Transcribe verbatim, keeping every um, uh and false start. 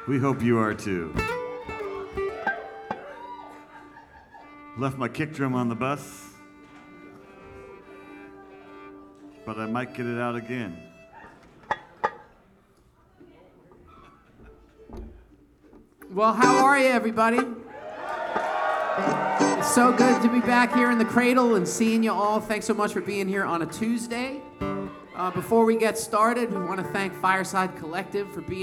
We hope you are too. Left my kick drum on the bus, but I might get it out again. Well, how are you, everybody? It's so good to be back here in the cradle and seeing you all. Thanks so much for being here on a Tuesday. Uh, before we get started, we want to thank Fireside Collective for being